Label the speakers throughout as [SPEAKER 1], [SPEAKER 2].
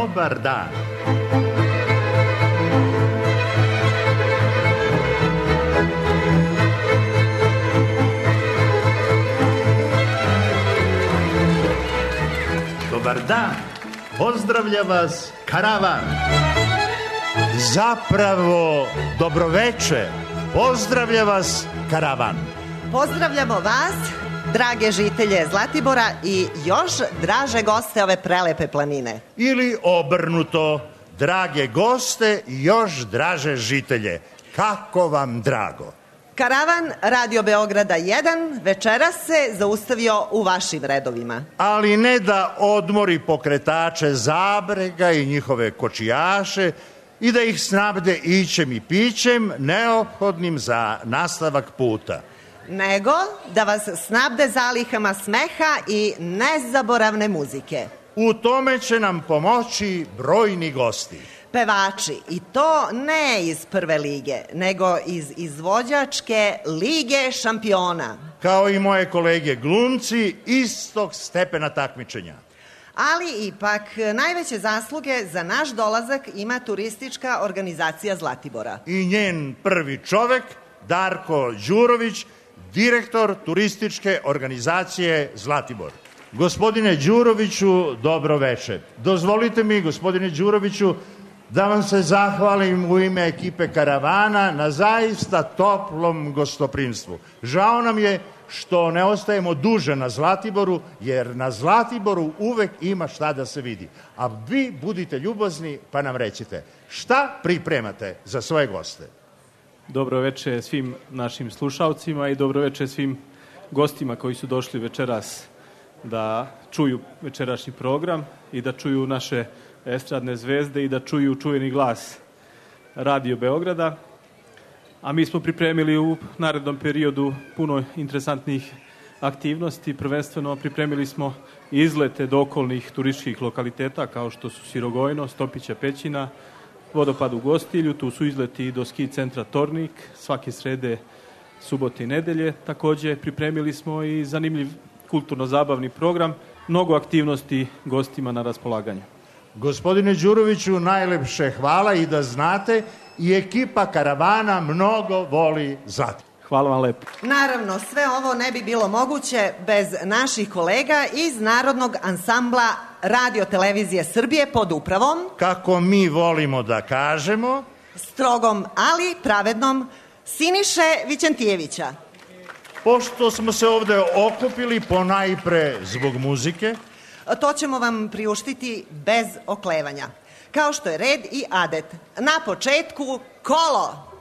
[SPEAKER 1] dobar dan. Dobar dan, pozdravlja vas karavan. Zapravo, dobroveče, pozdravlja vas karavan.
[SPEAKER 2] Pozdravljamo vas, drage žitelje Zlatibora i još draže goste ove prelepe planine.
[SPEAKER 1] Ili obrnuto, drage goste i još draže žitelje. Kako vam drago.
[SPEAKER 2] Karavan Radio Beograda 1 večeras se zaustavio u vašim redovima.
[SPEAKER 1] Ali ne da odmori pokretače Zabrega i njihove kočijaše i da ih snabde ićem i pićem neophodnim za nastavak puta.
[SPEAKER 2] Nego da vas snabde zalihama smeha i nezaboravne muzike.
[SPEAKER 1] U tome će nam pomoći brojni gosti.
[SPEAKER 2] Pevači, i to ne iz prve lige, nego iz izvođačke Lige šampiona.
[SPEAKER 1] Kao i moje kolege glumci istog stepena takmičenja.
[SPEAKER 2] Ali ipak najveće zasluge za naš dolazak ima turistička organizacija Zlatibora.
[SPEAKER 1] I njen prvi čovek, Darko Đurović, direktor turističke organizacije Zlatibor. Gospodine Đuroviću, dobro veče. Dozvolite mi, gospodine Đuroviću, da vam se zahvalim u ime ekipe karavana na zaista toplom gostoprimstvu. Žao nam je što ne ostajemo duže na Zlatiboru, jer na Zlatiboru uvek ima šta da se vidi. A vi budite ljubazni pa nam recite, šta pripremate za svoje goste?
[SPEAKER 3] Dobro veče svim našim slušalcima i dobro veče svim gostima koji su došli večeras da čuju večerašnji program i da čuju naše estradne zvezde i da čuju čuveni glas Radio Beograda. A mi smo pripremili u narednom periodu puno interesantnih aktivnosti. Prvenstveno pripremili smo izlete do okolnih turističkih lokaliteta kao što su Sirogojno, Stopića Pećina, Vodopad u Gostilju, tu su izleti do ski centra Tornik, svake srede, subote i nedelje. Takođe pripremili smo i zanimljiv kulturno-zabavni program, mnogo aktivnosti gostima na raspolaganju.
[SPEAKER 1] Gospodine Đuroviću, najlepše hvala i da znate, i ekipa karavana mnogo voli Zlatibor.
[SPEAKER 3] Hvala vam lepo.
[SPEAKER 2] Naravno, sve ovo ne bi bilo moguće bez naših kolega iz Narodnog ansambla Radio Televizije Srbije pod upravom,
[SPEAKER 1] kako mi volimo da kažemo,
[SPEAKER 2] strogom, ali pravednom, Siniše Vićantijevića.
[SPEAKER 1] Pošto smo se ovde okupili ponajpre zbog muzike,
[SPEAKER 2] to ćemo vam priuštiti bez oklevanja. Kao što je red i adet. Na početku kolo.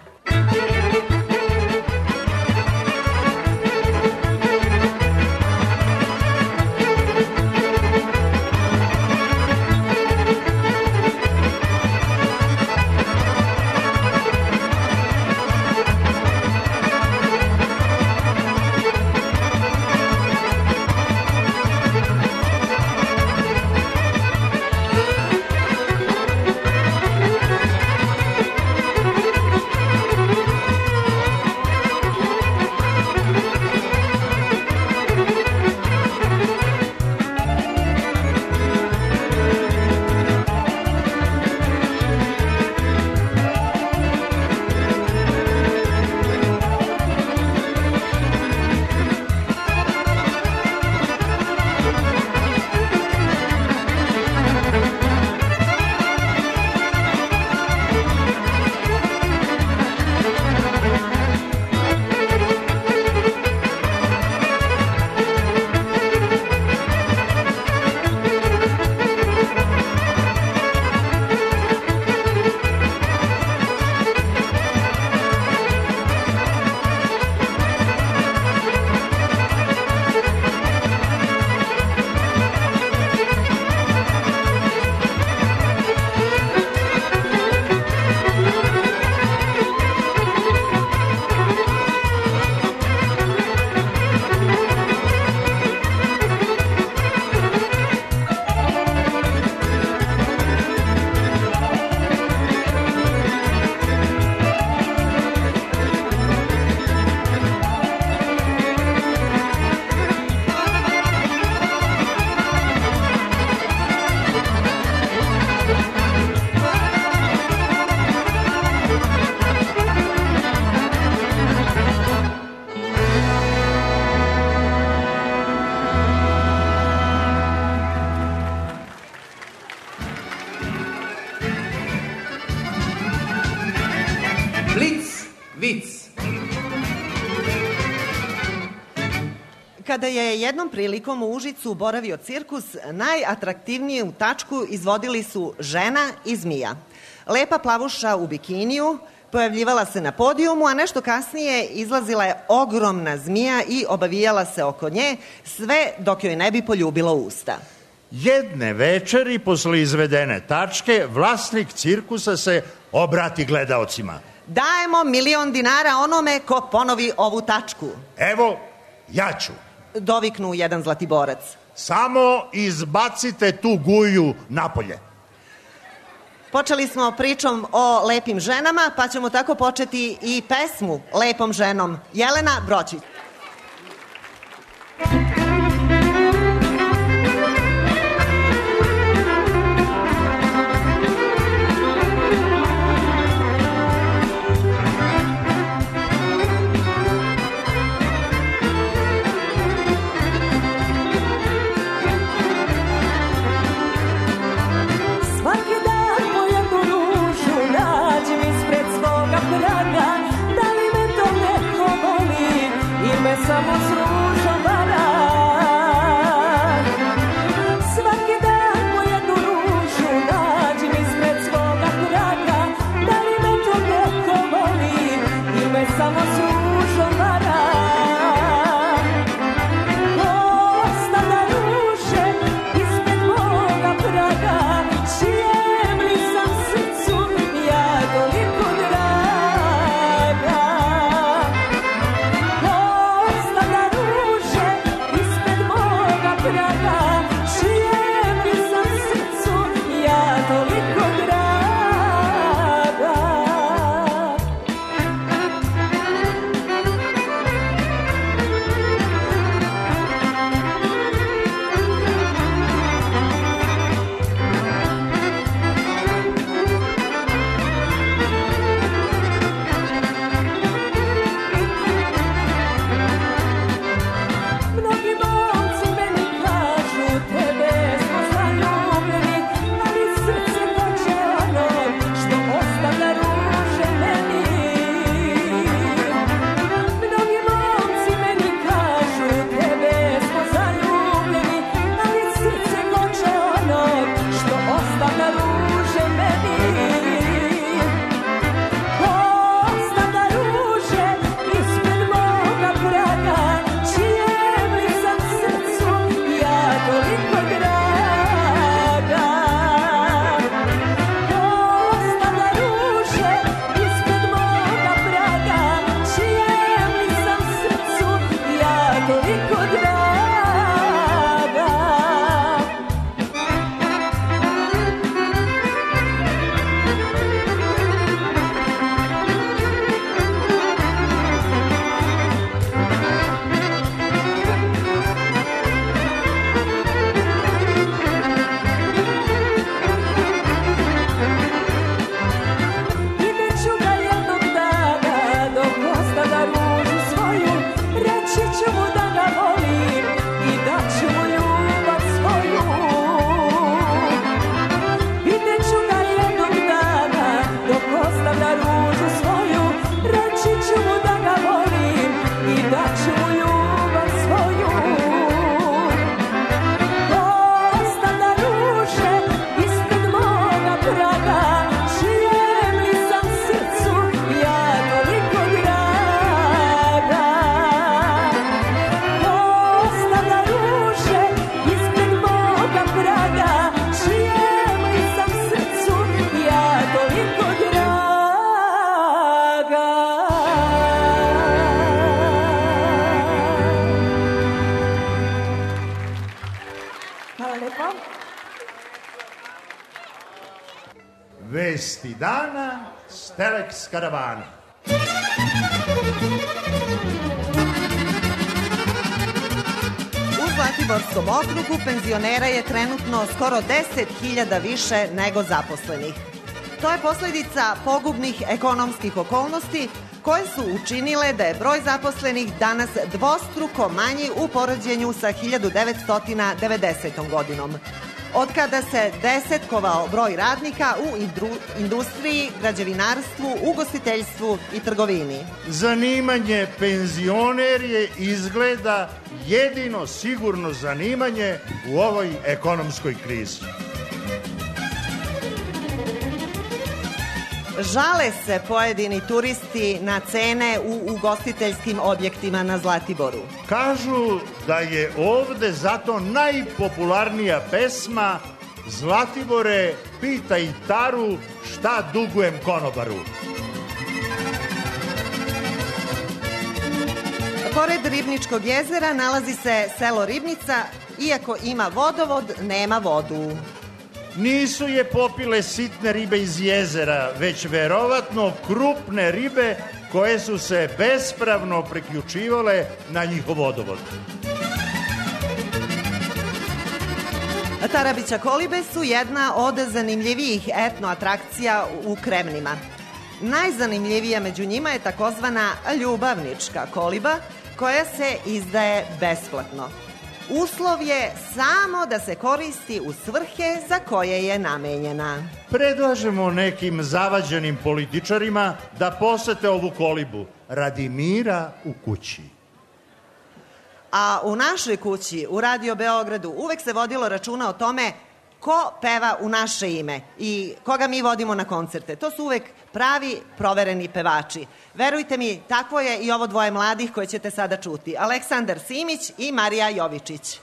[SPEAKER 2] Kada je jednom prilikom u Užicu boravio cirkus, najatraktivniju tačku izvodili su žena i zmija. Lepa plavuša u bikiniju pojavljivala se na podijumu, a nešto kasnije izlazila je ogromna zmija i obavijala se oko nje, sve dok joj ne bi poljubilo usta.
[SPEAKER 1] Jedne večeri, posle izvedene tačke, vlasnik cirkusa se obrati gledaocima.
[SPEAKER 2] Dajemo 1.000.000 dinara onome ko ponovi ovu tačku.
[SPEAKER 1] Evo, ja ću.
[SPEAKER 2] Doviknu jedan Zlatiborac.
[SPEAKER 1] Samo izbacite tu guju napolje.
[SPEAKER 2] Počeli smo pričom o lepim ženama, pa ćemo tako početi i pesmu Lepom ženom. Jelena Broćić.
[SPEAKER 4] Samo s ružom vara. Svaki dan po jednu ružu nađem ispred svoga praga. Da li me to neko voli ili me samo s ružom vara? Ostala ruže ispred moga praga, čijem li sam srcu ja toliko draga.
[SPEAKER 1] Vesti dana s Telex karavana.
[SPEAKER 2] U Zlatiborskom okrugu penzionera je trenutno skoro 10.000 više nego zaposlenih. To je posledica pogubnih ekonomskih okolnosti koje su učinile da je broj zaposlenih danas dvostruko manji u poređenju sa 1990. godinom. od kada se desetkovao broj radnika u industriji, građevinarstvu, ugostiteljstvu i trgovini.
[SPEAKER 1] Zanimanje penzioner je izgleda jedino sigurno zanimanje u ovoj ekonomskoj krizi.
[SPEAKER 2] Žale se pojedini turisti na cene u ugostiteljskim objektima na Zlatiboru.
[SPEAKER 1] Kažu da je ovde zato najpopularnija pesma Zlatibore, pitaj Taru šta dugujem konobaru.
[SPEAKER 2] Pored Ribničkog jezera nalazi se selo Ribnica, iako ima vodovod, nema vodu.
[SPEAKER 1] Nisu je popile sitne ribe iz jezera, već verovatno krupne ribe koje su se bespravno priključivale na njihov vodovod.
[SPEAKER 2] Tarabića kolibe su jedna od zanimljivijih etno atrakcija u Kremnima. Najzanimljivija među njima je takozvana ljubavnička koliba, koja se izdaje besplatno. Uslov je samo da se koristi u svrhe za koje je namenjena.
[SPEAKER 1] Predlažemo nekim zavađenim političarima da posete ovu kolibu radi mira u kući.
[SPEAKER 2] A u našoj kući, u Radio Beogradu, uvek se vodilo računa o tome ko peva u naše ime i koga mi vodimo na koncerte. To su uvek pravi, provereni pevači. Verujte mi, tako je i ovo dvoje mladih koje ćete sada čuti. Aleksandar Simić i Marija Jovičić.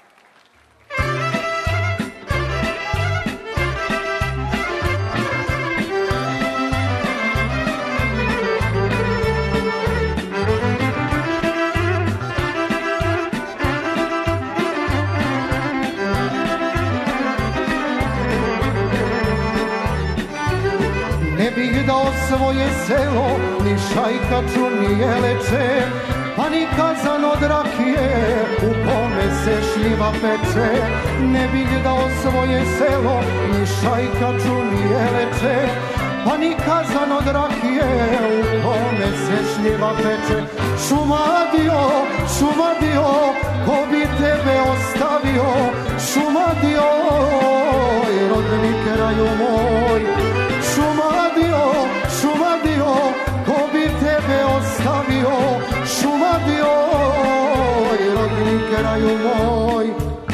[SPEAKER 5] Ne bih dao svoje selo, ni šajkaču, ni jeleče, pa ni kazan od rakije u kome se šljiva peče. Ne bih dao svoje selo, ni šajkaču, ni jeleče, pa ni kazan od rakije u kome se šljiva peče. Šumadio, šumadio, ko bi tebe ostavio? Šumadio, rodni kraju moj. Šumadio, šumadio, ko bi tebe ostavio? Šumadio, rodni kraju moj.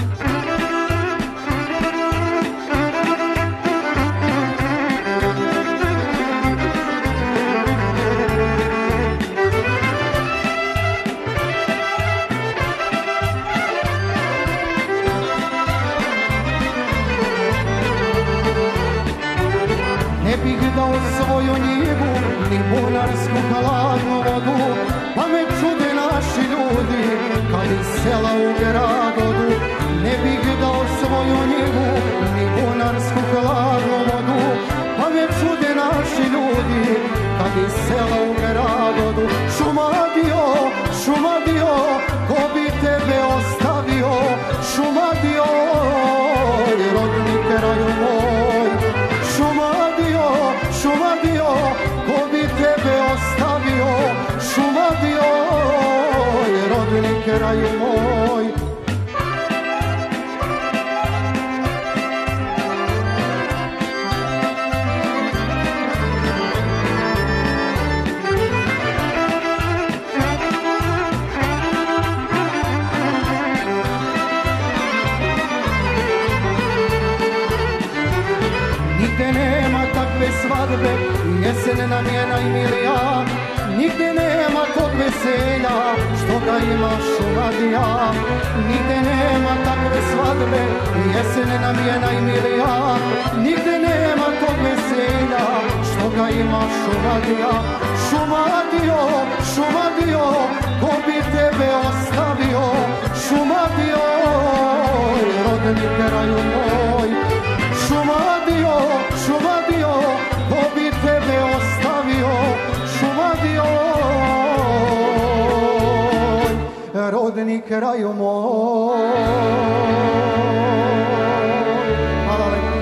[SPEAKER 5] Ne bih dao svoju njivu, ni bunarsku hladnu vodu, pa me čude naši ljudi, kad iz sela u grad odu. Ne bih dao svoju njivu, ni bunarsku hladnu vodu, pa me čude naši ljudi, kad iz sela u grad odu. Šumadio, šumadio, ko bi tebe ostavio? Šumadio, rodni kraju moj. Šumadio, šumadio, ko bi tebe ostavio? Šumadio, rodni kraju moj. Nigde nema takve svadbe, jesen nam je najmilija. Nigde nema tog veselja, što ga ima Šumadija. Nigde nema takve svadbe, jesen nam je najmilija. Nigde nema tog veselja, što ga ima Šumadija. Šumadio, šumadio, ko bi tebe ostavio? Šumadio, rodni kraju moj. Šumadio, šumadio, ko bi tebe ostavio? Šumadio, rodni kraju moj. Hvala lepo.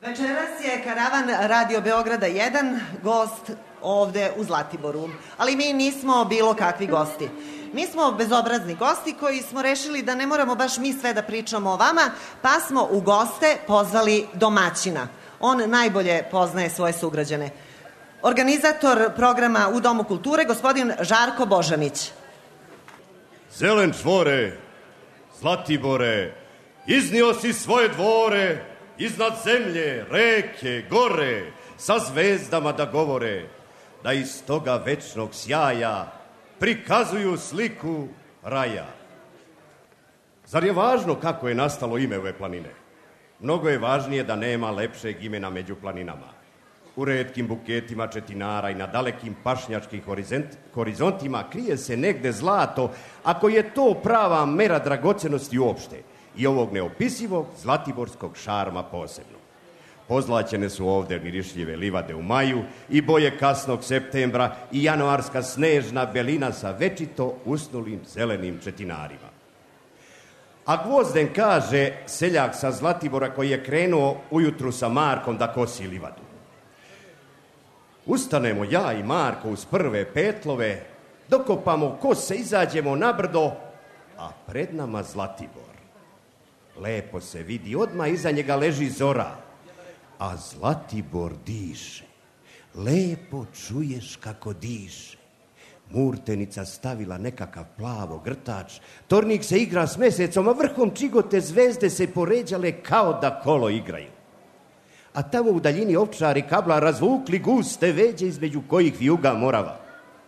[SPEAKER 2] Večeras je karavan Radio Beograda 1 gost ovde u Zlatiboru, ali mi nismo bilo kakvi gosti. Mi smo bezobrazni gosti koji smo rešili da ne moramo baš mi sve da pričamo o vama, pa smo u goste pozvali domaćina. On najbolje poznaje svoje sugrađane. Organizator programa u Domu kulture, gospodin Žarko Božanić.
[SPEAKER 6] Zelen čvore, Zlatibore, iznio si svoje dvore, iznad zemlje, reke, gore, sa zvezdama da govore, da iz toga večnog sjaja prikazuju sliku raja. Zar je važno kako je nastalo ime ove planine? Mnogo je važnije da nema lepšeg imena među planinama. U retkim buketima četinara i na dalekim pašnjačkim horizontima krije se negde zlato, ako je to prava mera dragocenosti uopšte i ovog neopisivog zlatiborskog šarma posebno. Pozlaćene su ovde mirišljive livade u maju i boje kasnog septembra i januarska snežna belina sa večito usnulim zelenim četinarima. A Gvozden kaže, seljak sa Zlatibora koji je krenuo ujutru sa Markom da kosi livadu. Ustanemo ja i Marko uz prve petlove, dokopamo kose, izađemo na brdo, a pred nama Zlatibor. Lepo se vidi, odmah iza njega leži zora, a Zlatibor diše. Lepo čuješ kako diše. Murtenica stavila nekakav plavo grtač, tornik se igra s mesecom, a vrhom čigote zvezde se poređale kao da kolo igraju. A tamo u daljini ovčari kabla razvukli guste veđe između kojih vijuga morava.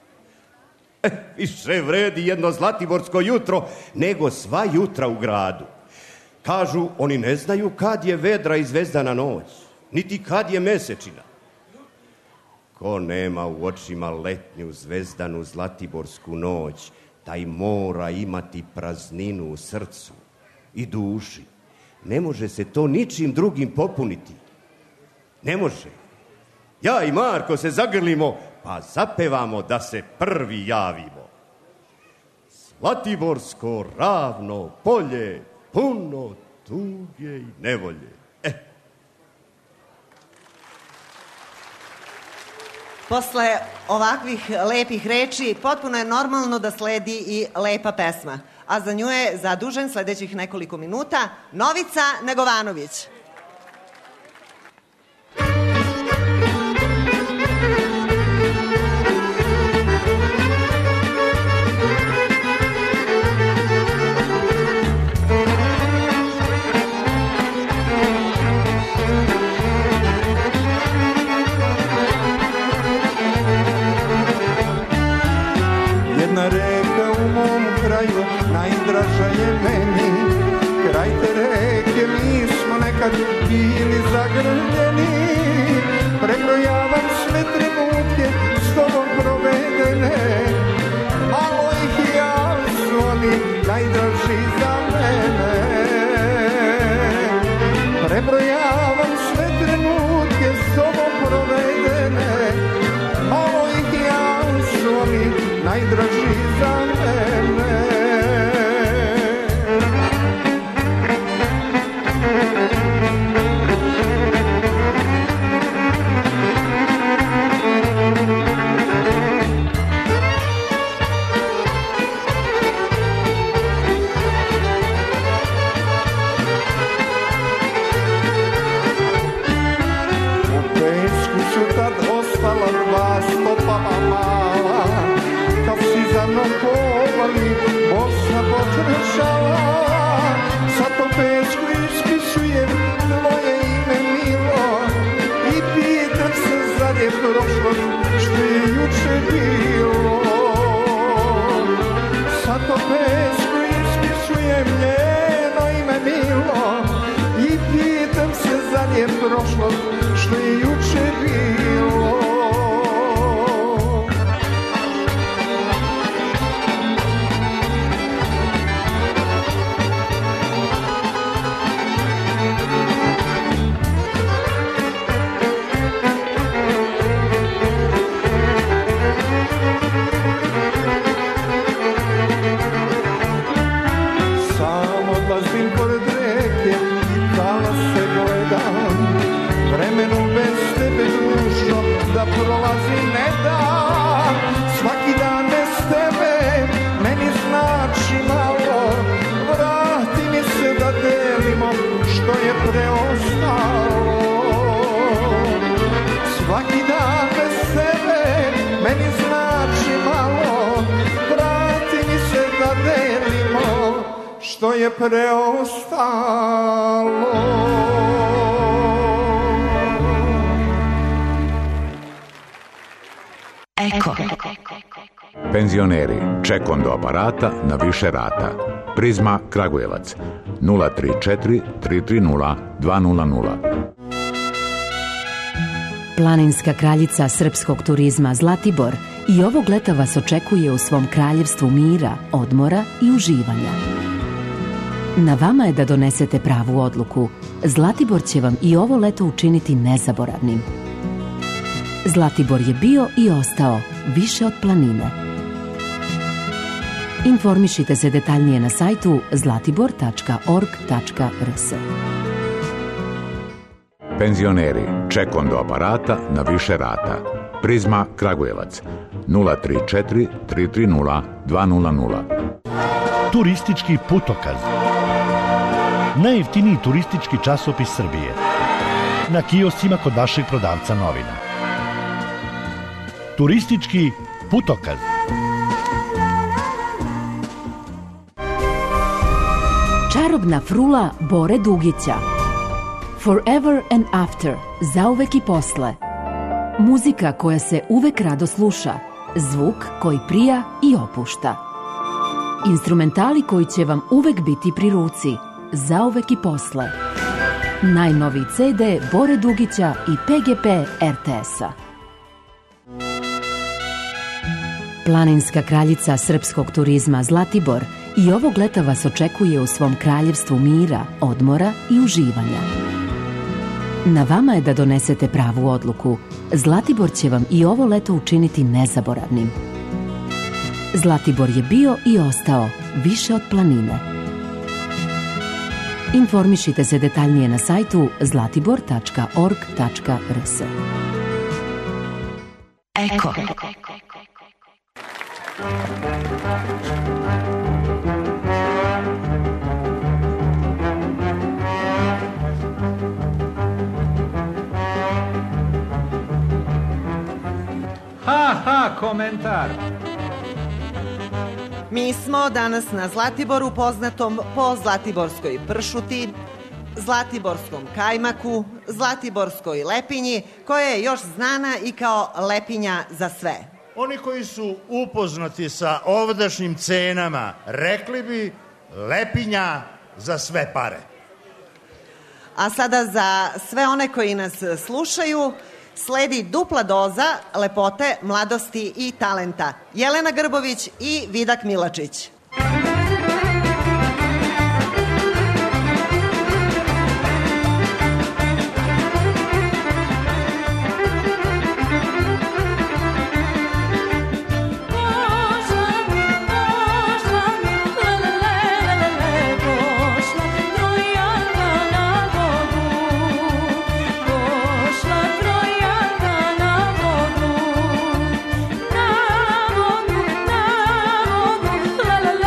[SPEAKER 6] Više vredi jedno zlatiborsko jutro nego sva jutra u gradu. Kažu, oni ne znaju kad je vedra i zvezdana noć, niti kad je mesečina. Ko nema u očima letnju zvezdanu zlatiborsku noć, taj mora imati prazninu u srcu i duši. Ne može se to ničim drugim popuniti. Ne može. Ja i Marko se zagrlimo, pa zapevamo da se prvi javimo. Zlatiborsko ravno polje, puno tuge i nevolje.
[SPEAKER 2] Posle ovakvih lepih reči potpuno je normalno da sledi i lepa pesma, a za nju je zadužen sledećih nekoliko minuta Novica Negovanović.
[SPEAKER 7] Jedna reka u mom kraju najdraža je meni, kraj te reke mi smo nekad bili zagrljeni. Prebrojavam sve trenutke s tobom provedene, malo ih je, ali su oni najdraži za mene. Prebrojavam sve trenutke s tobom provedene, malo ih je, ali su oni najdraži za mene. U pesku su tad ostala dva stopala mala, kad si za mnom povali, Bosna potršala. Sad po pesku ispisujem tvoje ime milo i pitam se zar je prošlo što je juče bilo. Sad po pesku ispisujem njeno ime milo i pitam se zar je prošlo što je juče bilo. prolazi ne da, svaki dan bez tebe meni znači malo. Vrati mi se da delimo što je preostalo. Svaki dan bez tebe meni znači malo. Vrati mi se da delimo što je preostalo.
[SPEAKER 8] Eko.
[SPEAKER 9] Penzioneri, ček do aparata na više rata. Prizma Kragujevac 034 330 200.
[SPEAKER 8] Planinska kraljica srpskog turizma Zlatibor i ovog leta vas očekuje u svom kraljevstvu mira, odmora i uživanja. Na vama je da donesete pravu odluku. Zlatibor će vam i ovo leto učiniti nezaboravnim. Zlatibor je bio i ostao više od planine. Informišite se detaljnije na sajtu zlatibor.org.rs.
[SPEAKER 9] Penzioneri, ček do aparata na više rata. Prizma Kragujevac 034 330 200.
[SPEAKER 10] Turistički putokaz. Najjeftiniji turistički časopis Srbije. Na kioscima kod vašeg prodavca novina. Turistički putokaz.
[SPEAKER 8] Čarobna frula Bore Dugića. Forever and After, zauvek i posle. Muzika koja se uvek rado sluša, zvuk koji prija i opušta. Instrumentali koji će vam uvek biti pri ruci, zauvek i posle. Najnoviji CD Bore Dugića i PGP RTS-a. Planinska kraljica srpskog turizma Zlatibor i ovog leta vas očekuje u svom kraljevstvu mira, odmora i uživanja. Na vama je da donesete pravu odluku. Zlatibor će vam i ovo leto učiniti nezaboravnim. Zlatibor je bio i ostao više od planine. Informišite se detaljnije na sajtu zlatibor.org.rs.
[SPEAKER 2] Eko.
[SPEAKER 11] Komentar.
[SPEAKER 2] Mi smo danas na Zlatiboru, poznatom po zlatiborskoj pršuti, zlatiborskom kajmaku, zlatiborskoj lepinji, koja je još znana i kao lepinja za sve.
[SPEAKER 1] Oni koji su upoznati sa ovdašnjim cenama, rekli bi lepinja za sve pare.
[SPEAKER 2] A sada za sve one koji nas slušaju, sledi dupla doza lepote, mladosti i talenta. Jelena Grbović i Vidak Milačić.
[SPEAKER 4] La la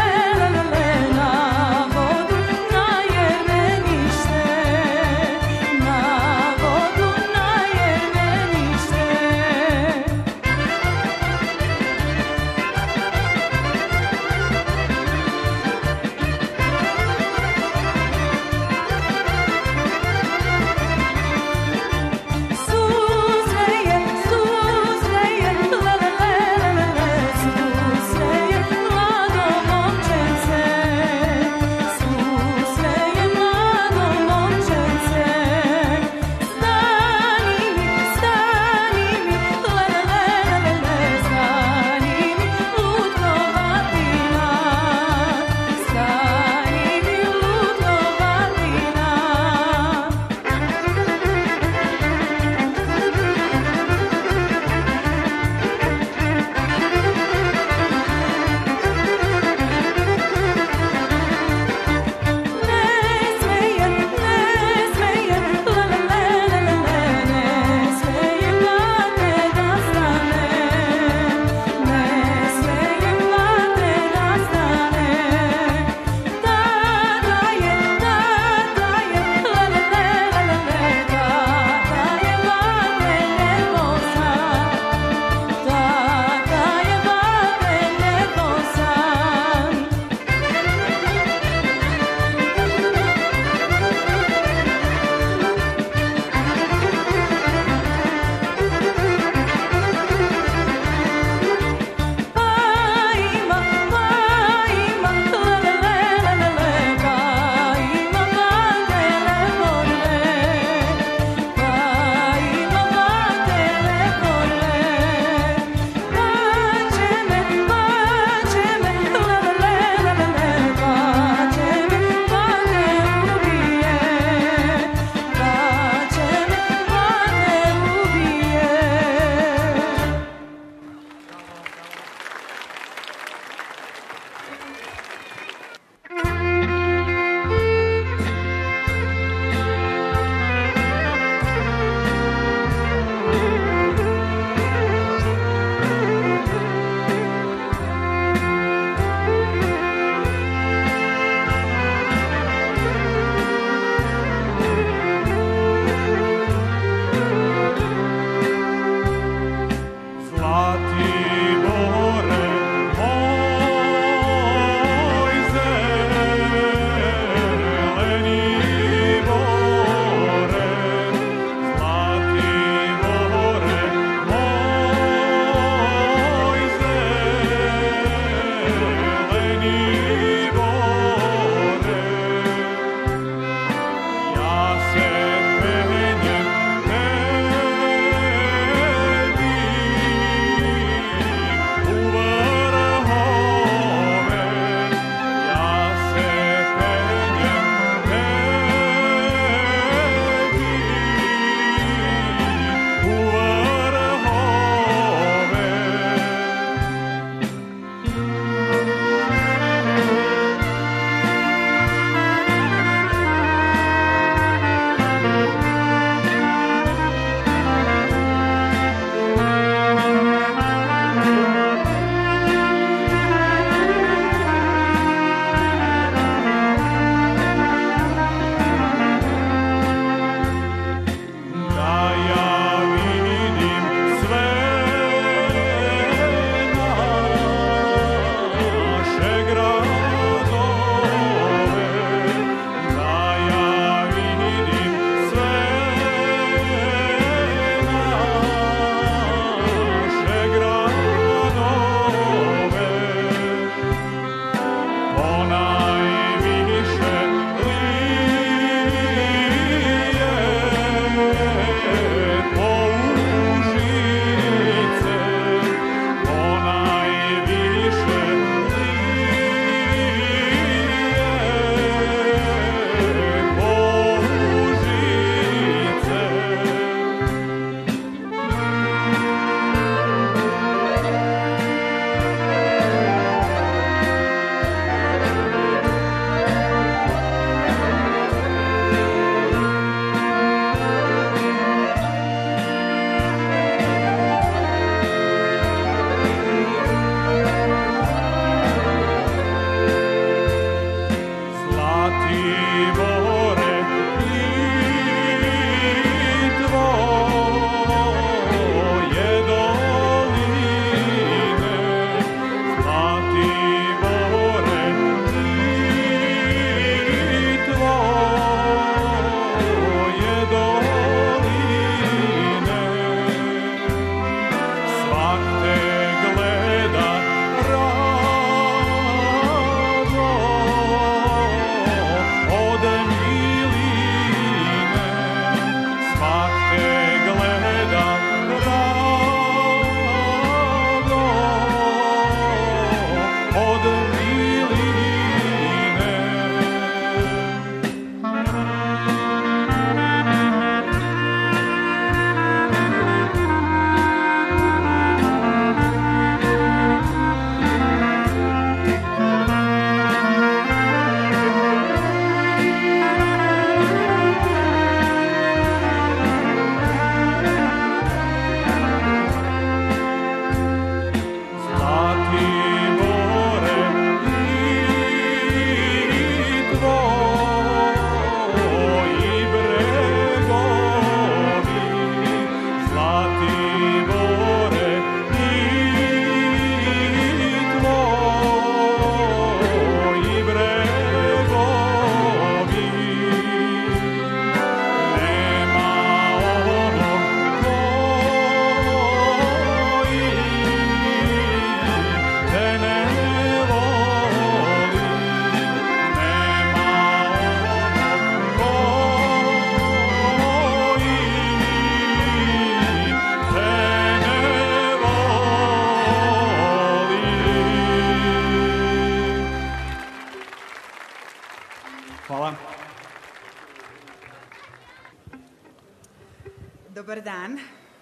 [SPEAKER 11] Dobar dan.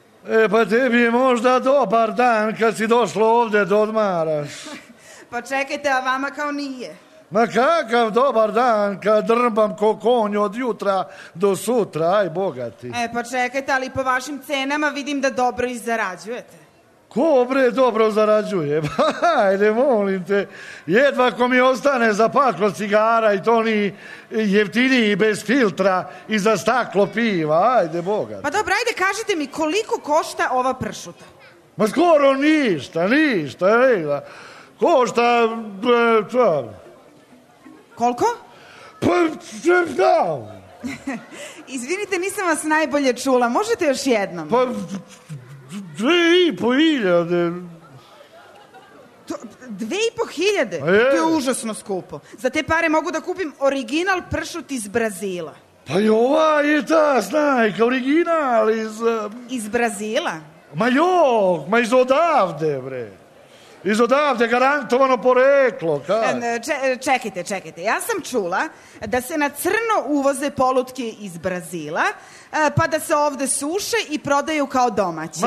[SPEAKER 12] Pa tebi je možda dobar dan kad si došla ovde da odmaraš.
[SPEAKER 11] Pa čekajte, a vama kao nije.
[SPEAKER 12] Ma kakav dobar dan kad drbam ko konj od jutra do sutra, aj bogati.
[SPEAKER 11] Pa čekajte, ali po vašim cenama vidim da dobro i zarađujete.
[SPEAKER 12] Ko bre dobro zarađuje? Ajde, molim te, jedva ko mi ostane za paklo cigara i to ni jeftiniji bez filtra i za staklo piva, ajde bogat.
[SPEAKER 11] Pa dobro, ajde kažite mi koliko košta ova pršuta?
[SPEAKER 12] Ma skoro ništa, rekla. Košta...
[SPEAKER 11] Koliko?
[SPEAKER 12] Pa,
[SPEAKER 11] Izvinite, nisam vas najbolje čula, možete još jednom?
[SPEAKER 12] Pa... 2.500.
[SPEAKER 11] 2.500? To je užasno skupo. Za te pare mogu da kupim original pršut iz Brazila.
[SPEAKER 12] Pa i ova je ta snajka, original
[SPEAKER 11] Iz Brazila?
[SPEAKER 12] Ma iz odavde, bre. Iz odavde, garantovano poreklo.
[SPEAKER 11] Čekajte. Ja sam čula da se na crno uvoze polutke iz Brazila, pa da se ovde suše i prodaju kao domaće.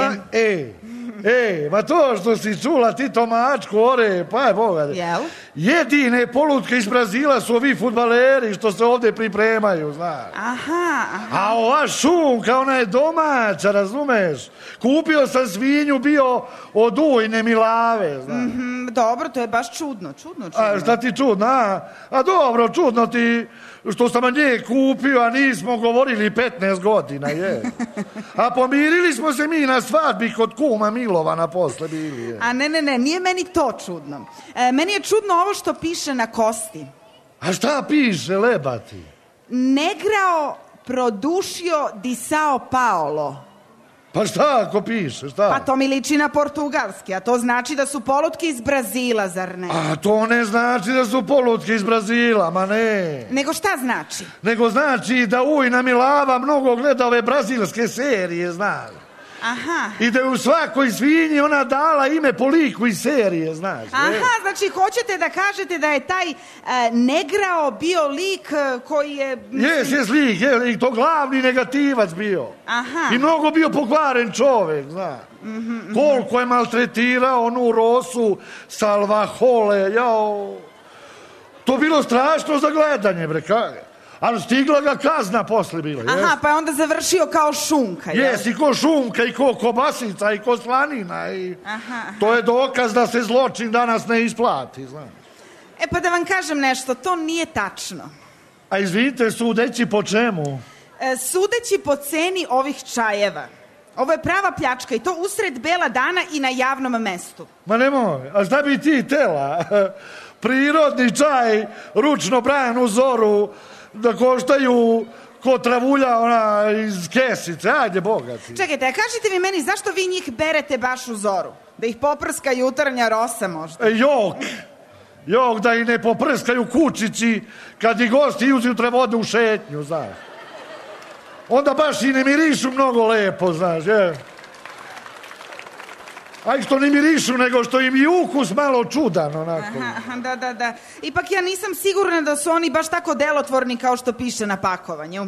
[SPEAKER 12] Ma to što si čula ti tomačku, ore, pa je boga.
[SPEAKER 11] Jel?
[SPEAKER 12] Jedine polutke iz Brazila su ovi fudbaleri što se ovde pripremaju, znaš.
[SPEAKER 11] Aha.
[SPEAKER 12] A ova šunka, ona je domaća, razumeš? Kupio sam svinju, bio od ujne Milave, znaš.
[SPEAKER 11] Dobro, to je baš čudno.
[SPEAKER 12] A šta ti čudno, a dobro, čudno ti što sam nje kupio, a nismo govorili 15 godina, je. A pomirili smo se mi na svadbi kod kuma Milovana posle bili, je.
[SPEAKER 11] A ne, nije meni to čudno. Meni je čudno ovo što piše na kosti.
[SPEAKER 12] A šta piše, lebati?
[SPEAKER 11] Negrao produšio di Sao Paulo.
[SPEAKER 12] Pa šta ako piše, šta?
[SPEAKER 11] Pa to mi liči na portugalski, a to znači da su polutke iz Brazila, zar ne?
[SPEAKER 12] A to ne znači da su polutke iz Brazila, ma ne.
[SPEAKER 11] Nego šta znači?
[SPEAKER 12] Nego znači da ujna Milava mnogo gleda ove brazilske serije, znaš.
[SPEAKER 11] Aha.
[SPEAKER 12] I da je u svakoj svinji ona dala ime po liku iz serije, znaš.
[SPEAKER 11] Aha, znači hoćete da kažete da je taj Negrao bio lik koji je...
[SPEAKER 12] Jes lik, i to glavni negativac bio.
[SPEAKER 11] Aha.
[SPEAKER 12] I mnogo bio pokvaren čovek, znaš. Koliko je maltretirao onu Rosu Salvahole, jao. To bilo strašno za gledanje, bre, kada. Ali stigla ga kazna posle bila, jes?
[SPEAKER 11] Aha, pa je onda završio kao šunka, jel?
[SPEAKER 12] Jes, i ko šunka, i ko kobasica, i ko slanina.
[SPEAKER 11] Aha.
[SPEAKER 12] To je dokaz da se zločin danas ne isplati, znaš.
[SPEAKER 11] Pa da vam kažem nešto, to nije tačno.
[SPEAKER 12] A izvinite, sudeći po čemu?
[SPEAKER 11] Sudeći po ceni ovih čajeva. Ovo je prava pljačka i to usred bela dana i na javnom mestu.
[SPEAKER 12] Ma nemoj, a šta bi ti tela? Prirodni čaj, ručno brajan u zoru, da koštaju ko travulja ona iz kesice, ajde bogati.
[SPEAKER 11] Čekajte, a kažite mi meni zašto vi njih berete baš u zoru? Da ih poprska jutarnja rosa možda?
[SPEAKER 12] Jok, da ih ne poprskaju kučići kad i gosti ujutra vode u šetnju, znaš. Onda baš i ne mirišu mnogo lepo, znaš, je. A i što ne mirišu, nego što im i ukus malo čudan, onako.
[SPEAKER 11] Aha, da. Ipak ja nisam sigurna da su oni baš tako delotvorni kao što piše na pakovanju.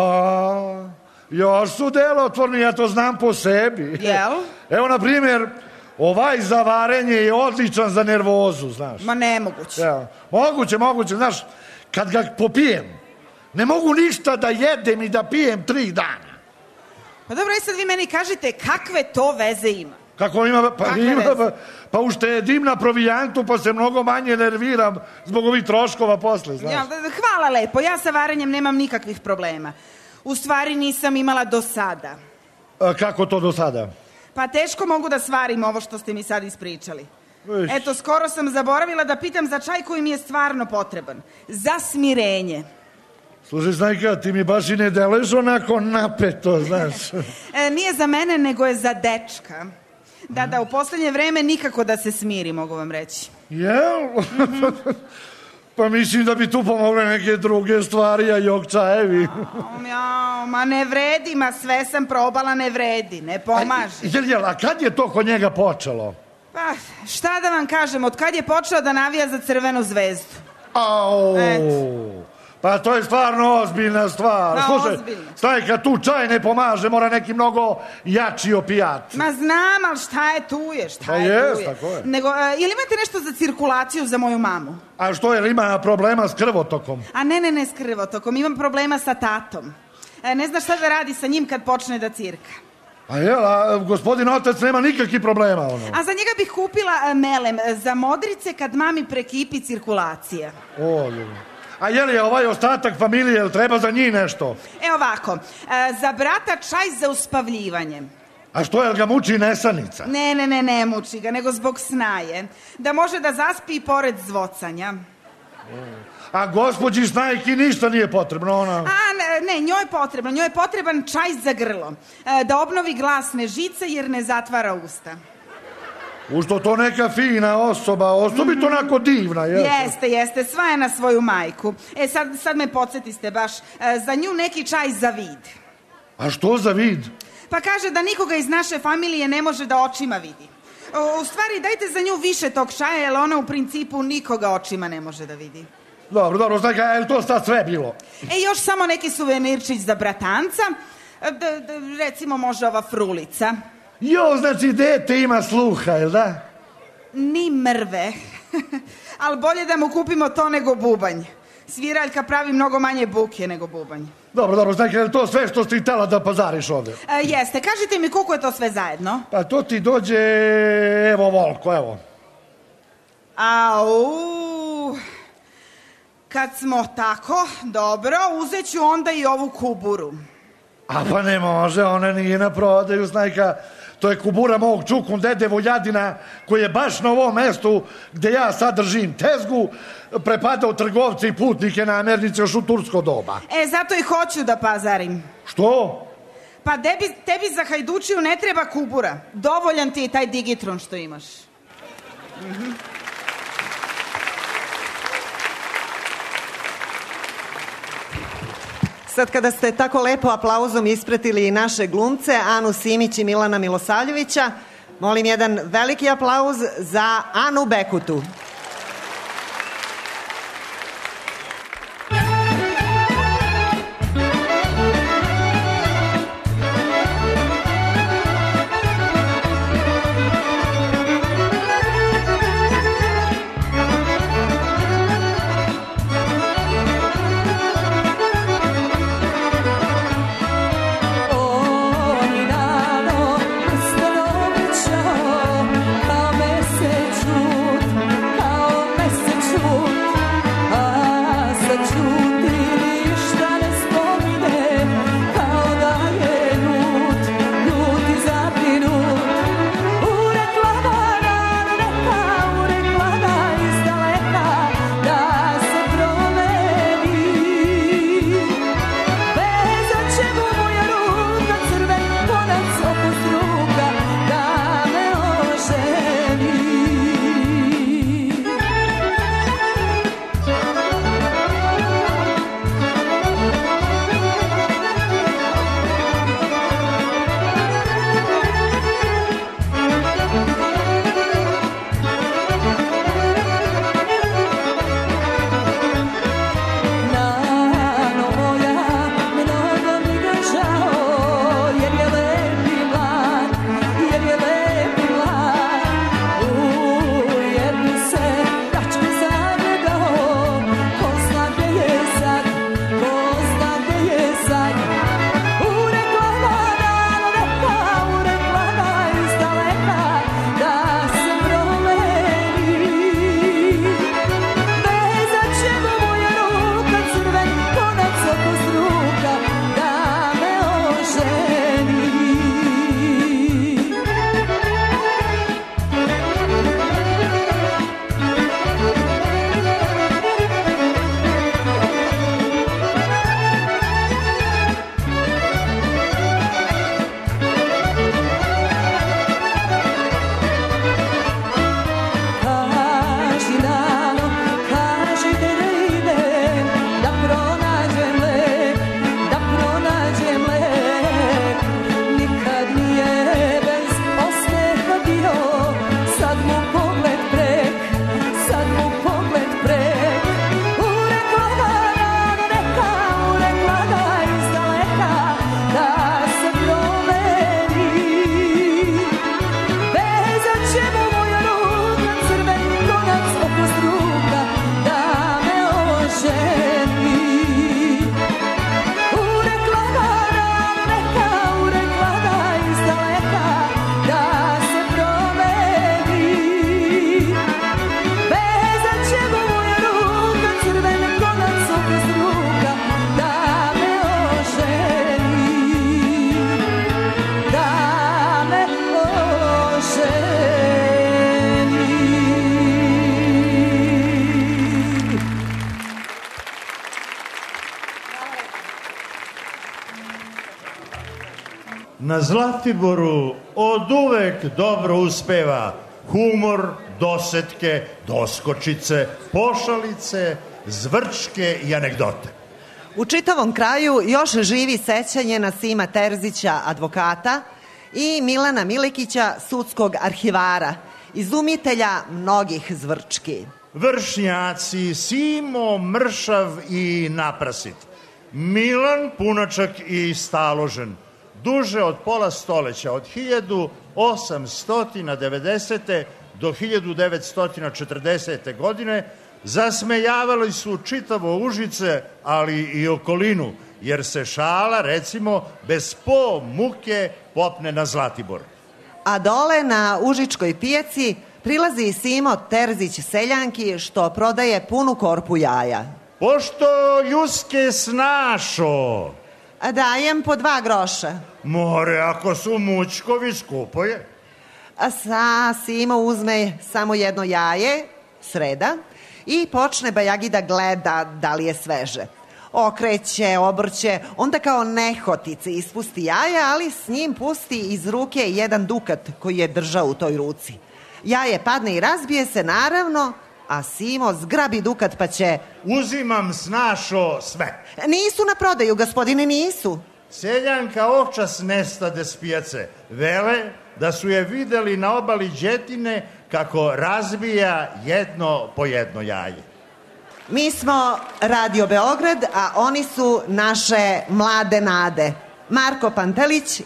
[SPEAKER 12] Još su delotvorni, ja to znam po sebi.
[SPEAKER 11] Jel?
[SPEAKER 12] Evo, na primjer, ovaj za varenje je odličan za nervozu, znaš.
[SPEAKER 11] Ma nemoguće.
[SPEAKER 12] Ja. Moguće, znaš, kad ga popijem, ne mogu ništa da jedem i da pijem 3 dana.
[SPEAKER 11] Pa dobro, i sad vi meni kažete kakve to veze ima?
[SPEAKER 12] Kako ima? Pa uštedim na provijantu, pa se mnogo manje nerviram zbog ovih troškova posle, znaš.
[SPEAKER 11] Ja, hvala lepo, ja sa varenjem nemam nikakvih problema. U stvari nisam imala do sada.
[SPEAKER 12] Kako to do sada?
[SPEAKER 11] Pa teško mogu da svarim ovo što ste mi sad ispričali. Eto, skoro sam zaboravila da pitam za čaj koji mi je stvarno potreban. Za smirenje.
[SPEAKER 12] Slušaj, Snajka, ti mi baš i ne deluješ onako napeto, znaš.
[SPEAKER 11] Nije za mene, nego je za dečka. Da, u poslednje vreme nikako da se smiri, mogu vam reći.
[SPEAKER 12] Jel? Pa mislim da bi tu pomogle neke druge stvari, a jok čajevi.
[SPEAKER 11] Ma ne vredi, sve sam probala, ne vredi, ne pomaže.
[SPEAKER 12] A kad je to kod njega počelo?
[SPEAKER 11] Pa, šta da vam kažem, od kad je počeo da navija za Crvenu zvezdu?
[SPEAKER 12] Pa to je stvarno ozbiljna stvar. Slušaj, Stajka, tu čaj ne pomaže, mora neki mnogo jači opijat.
[SPEAKER 11] Ma znam, ali šta je tu je?
[SPEAKER 12] Pa jes, tako je.
[SPEAKER 11] Nego, jel imate nešto za cirkulaciju za moju mamu?
[SPEAKER 12] A što, jel ima problema s krvotokom?
[SPEAKER 11] A ne s krvotokom, imam problema sa tatom. Ne zna šta da radi sa njim kad počne da cirka.
[SPEAKER 12] A jel, gospodin otac nema nikakvih problema, ono?
[SPEAKER 11] A za njega bih kupila melem za modrice kad mami prekipi cirkulacija.
[SPEAKER 12] A je li ovaj ostatak familije, jel treba za njih nešto?
[SPEAKER 11] Ovako, za brata čaj za uspavljivanje.
[SPEAKER 12] A što, jel ga muči nesanica?
[SPEAKER 11] Ne muči ga, nego zbog snaje. Da može da zaspi i pored zvocanja.
[SPEAKER 12] A gospođi Snajki ništa nije potrebno, ona?
[SPEAKER 11] Ne, njoj je potreban čaj za grlo. Da obnovi glasne žice jer ne zatvara usta.
[SPEAKER 12] Ušto to neka fina osoba, osobito onako divna, jeste?
[SPEAKER 11] Jeste, sva je na svoju majku. Sad me podsjetiste baš, za nju neki čaj za vid.
[SPEAKER 12] A što za vid?
[SPEAKER 11] Pa kaže da nikoga iz naše familije ne može da očima vidi. U stvari, dajte za nju više tog čaja, jer ona u principu nikoga očima ne može da vidi.
[SPEAKER 12] Dobro, Snajka, je li to sad sve bilo?
[SPEAKER 11] Još samo neki suvenirčić za bratanca, recimo može ova frulica.
[SPEAKER 12] Znači dete ima sluha, jel da?
[SPEAKER 11] Ni mrve. Ali bolje da mu kupimo to nego bubanj. Sviraljka pravi mnogo manje buke nego bubanj.
[SPEAKER 12] Dobro, znači je to sve što si htjela da pazariš ovde?
[SPEAKER 11] Jeste, kažite mi koliko je to sve zajedno?
[SPEAKER 12] Pa to ti dođe, evo volko, evo.
[SPEAKER 11] Kad smo tako, dobro, uzet ću onda i ovu kuburu.
[SPEAKER 12] A pa ne može, ona nije na prodaju, Snajka. To je kubura mog čukun dede Voljadina, koji je baš na ovom mestu gde ja sad držim tezgu, prepadao trgovce i putnike na Americi još u tursko doba.
[SPEAKER 11] Zato i hoću da pazarim.
[SPEAKER 12] Što?
[SPEAKER 11] Pa tebi za hajdučiju ne treba kubura. Dovoljan ti je taj digitron što imaš.
[SPEAKER 2] Sad kada ste tako lepo aplauzom ispratili i naše glumce, Anu Simić i Milana Milosavljevića, molim jedan veliki aplauz za Anu Bekutu.
[SPEAKER 4] Prsteno obećao, a mesec žut
[SPEAKER 1] Na Zlatiboru od uvek dobro uspeva humor, dosetke, doskočice, pošalice, zvrčke i anegdote.
[SPEAKER 2] U čitavom kraju još živi sećanje na Sima Terzića, advokata, i Milana Milekića, sudskog arhivara, izumitelja mnogih zvrčki.
[SPEAKER 1] Vršnjaci Simo mršav i naprasit, Milan punačak i staložen, duže od pola stoleća, od 1890. do 1940. godine, zasmejavali su čitavo Užice, ali i okolinu, jer se šala, recimo, bez po muke popne na Zlatibor.
[SPEAKER 2] A dole na Užičkoj pijaci prilazi Simo Terzić seljanki što prodaje punu korpu jaja.
[SPEAKER 1] Pošto ljuske snašo?
[SPEAKER 2] Dajem po 2 groša.
[SPEAKER 1] More, ako su mućkovi, skupo je.
[SPEAKER 2] Simo uzme samo jedno jaje, sreda, i počne bajagi da gleda da li je sveže. Okreće, obrće, onda kao nehotice ispusti jaje, ali s njim pusti iz ruke jedan dukat koji je držao u toj ruci. Jaje padne i razbije se, naravno, a Simo zgrabi dukat pa će...
[SPEAKER 1] Uzimam snašo sve.
[SPEAKER 2] Nisu na prodaju, gospodine, nisu.
[SPEAKER 1] Seljanka očas nestade s pijace. Vele da su je videli na obali Đetine kako razbija jedno po jedno jaje.
[SPEAKER 2] Mi smo Radio Beograd, a oni su naše mlade nade. Marko Pantelić.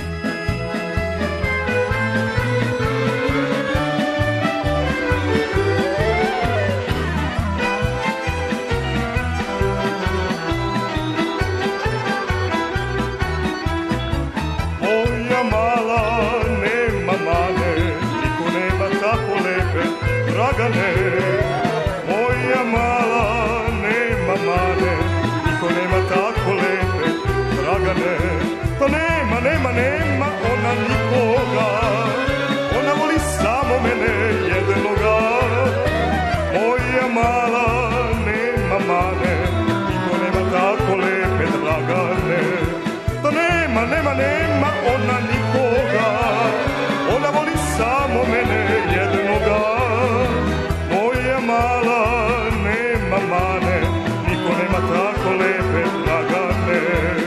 [SPEAKER 13] Moja mala nema mane, niko nema tako lepe Dragane. Moja mala nema mane, niko nema tako lepe Dragane. Pa nema ona nikoga, ona voli samo mene jednoga. Moja mala nema mane, niko nema tako lepe Dragane. Pa nema ona nikoga, ona voli samo mene jednoga. Moja mala nema mane, niko nema tako lepe Dragane.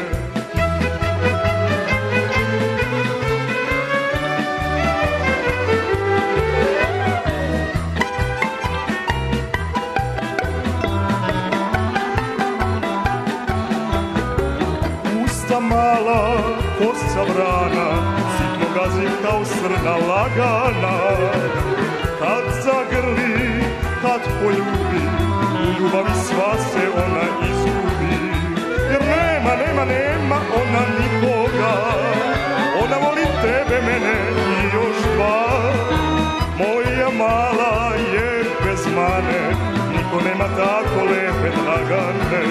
[SPEAKER 13] Usta mala, kosa vrana, sitno gazi kao srna lagana. Kad zagrli, kad poljubi, u ljubavi sva se ona izgubi. Jer nema ona nikoga, ona voli tebe, mene i još dva. Moja mala je bez mane, niko nema tako lepe Dragane.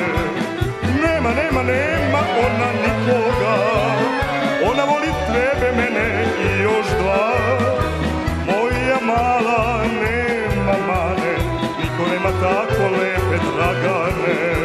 [SPEAKER 13] Nema ona nikoga, ona voli tebe, mene i još dva. Moja mala nema mane, niko nema tako lepe Dragane.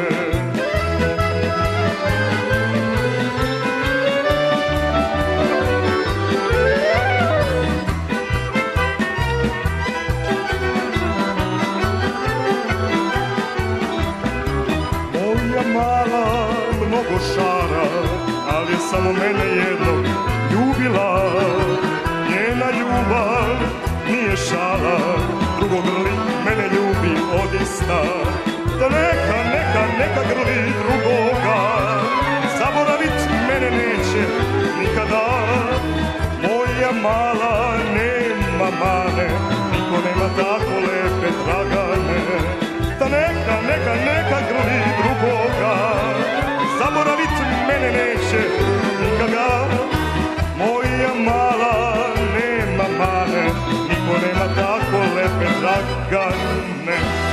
[SPEAKER 13] Moja mala mnogo šara, ali je samo mene jednog ljubila. Njena ljubav nije šala, drugo grli, mene ljubi odista. Da neka grli drugoga, zaboravit mene neće nikada. Moja mala nema mane, niko nema tako lepe Dragane. Da neka grli drugoga, zaboravit mene neće nikada. Moja mala nema mane, niko nema tako lepe Dragane.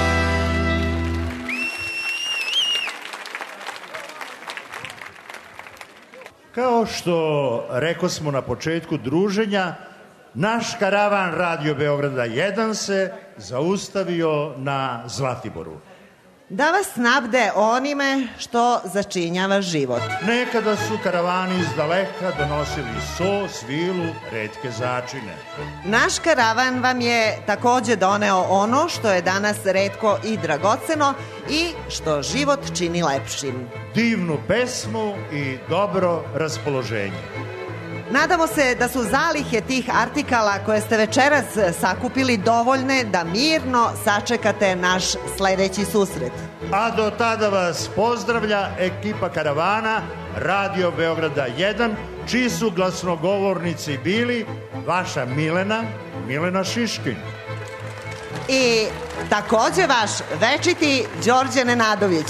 [SPEAKER 1] Kao što rekosmo na početku druženja, naš karavan Radio Beograda 1 se zaustavio na Zlatiboru.
[SPEAKER 2] da vas snabde onime što začinjava život.
[SPEAKER 1] Nekada su karavani iz daleka donosili so, svilu, retke začine.
[SPEAKER 2] Naš karavan vam je takođe doneo ono što je danas retko i dragoceno i što život čini lepšim.
[SPEAKER 1] Divnu pesmu i dobro raspoloženje.
[SPEAKER 2] Nadamo se da su zalihe tih artikala koje ste večeras sakupili dovoljne da mirno sačekate naš sledeći susret.
[SPEAKER 1] A do tada vas pozdravlja ekipa karavana Radio Beograda 1, čiji su glasnogovornici bili vaša Milena Šiškin.
[SPEAKER 2] I takođe vaš večiti Đorđe Nenadović.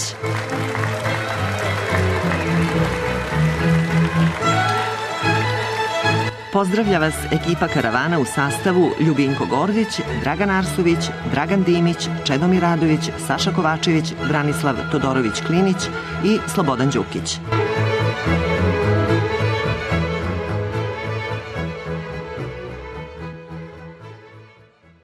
[SPEAKER 2] Pozdravlja vas ekipa karavana u sastavu Ljubinko Gordić, Dragan Arsović, Dragan Dimić, Čedomir Radović, Saša Kovačević, Branislav Todorović Klinić i Slobodan Đukić.